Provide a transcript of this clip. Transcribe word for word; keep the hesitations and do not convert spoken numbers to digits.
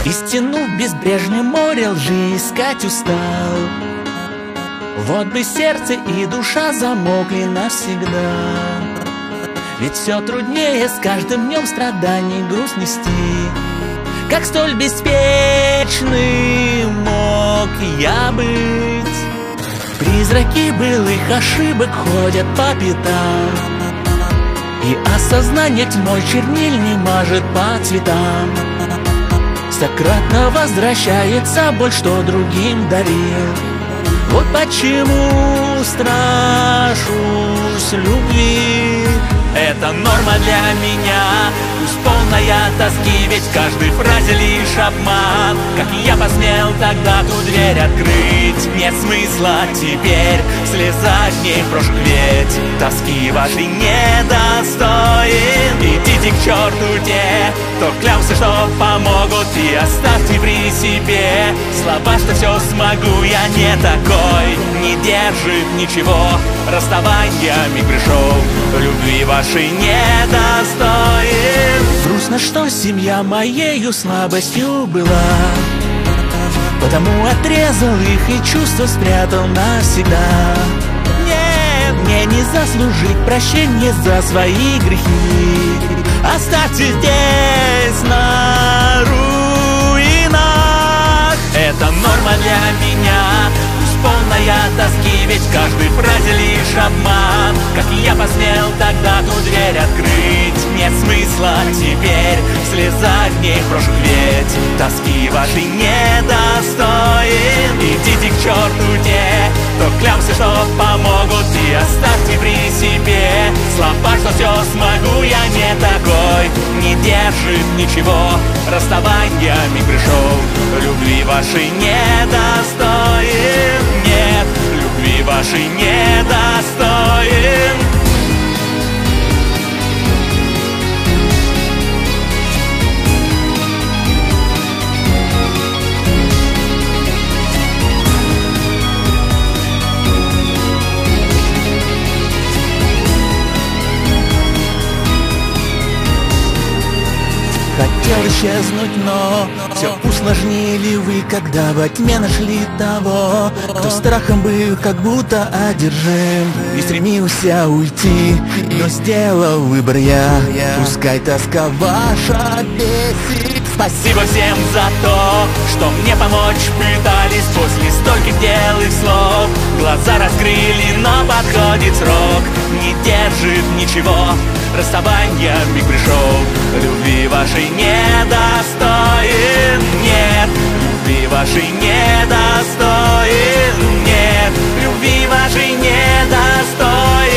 Истину в безбрежном море лжи искать устал. Вот бы сердце и душа замокли навсегда. Ведь все труднее с каждым днем страданий грусть нести. Как столь беспечным мог я быть? Призраки былых ошибок ходят по пятам, и осознание тьмой чернильни мажет по цветам. Стократно возвращается боль, что другим дарил. Вот почему страшусь любви. Это норма для меня, пусть полная тоски, ведь в каждой фразе лишь обман. Как я посмел тогда ту дверь открыть? Нет смысла теперь слезать в ней прошек, ведь тоски вашей недостоин. Идите к черту те, кто клялся, что помогут, и оставьте при себе слова, что все смогу. Я не такой, не держит ничего, расставаниями пришел, любви вашей недостоин. Грустно, что семья моею слабостью была, потому отрезал их и чувства спрятал навсегда. Нет, мне не заслужить прощения за свои грехи. Оставьте здесь на руинах. Это норма для меня, пусть полная тоски, ведь в каждой фразе лишь обман. Как я посмел тогда ту дверь открыть? Нет смысла теперь слезать в ней прошек, ведь тоски вашей недостоин. Идите к черту те, кто клялся, что помогут, и оставьте при себе слова, что все смогу. Я не такой, не держит ничего, расставаниями пришел, любви вашей недостоин. Нет, любви вашей недостоин. Хотел исчезнуть, но все усложнили вы, когда во тьме нашли того, кто страхом был как будто одержим и стремился уйти, но сделал выбор я. Пускай тоска ваша бесит. Спасибо всем за то, что мне помочь пытались. После стольких делых слов глаза раскрыли, но подходит срок. Не держит ничего, расставаниями пришел, любви вашей недостоин. Нет, любви вашей недостоин. Нет, любви вашей недостоин.